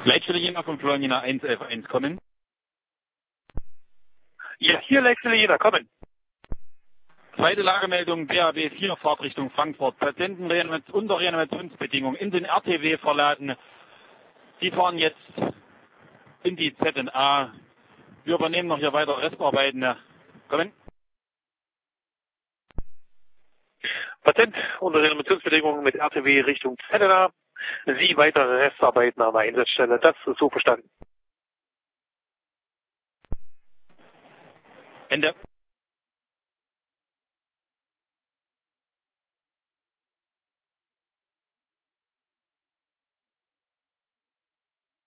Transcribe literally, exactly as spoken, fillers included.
Leitstelle Jena von Florian eins elf eins kommen. Ja, hier Leitstelle Jena, kommen. Zweite Lagemeldung B A B vier, Fahrtrichtung Frankfurt. Patienten unter Reanimationsbedingungen in den R T W verladen. Sie fahren jetzt in die Z N A. Wir übernehmen noch hier weiter Restarbeiten. Kommen. Patient unter Reanimationsbedingungen mit R T W Richtung Z N A. Sie weitere Restarbeiten an der Einsatzstelle. Das ist so verstanden. Ende.